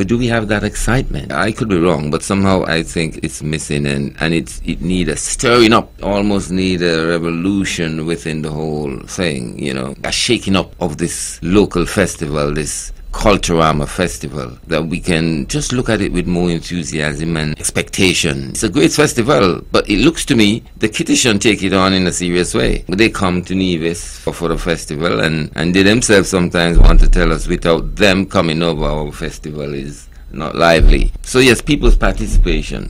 But do we have that excitement? I could be wrong, but somehow I think it's missing, and it need a stirring up, almost need a revolution within the whole thing, you know, a shaking up of this local festival, this Culturama festival, that we can just look at it with more enthusiasm and expectation. It's a great festival, but it looks to me the Kittitian take it on in a serious way. They come to Nevis for the festival, and they themselves sometimes want to tell us without them coming over, our festival is not lively. So yes, people's participation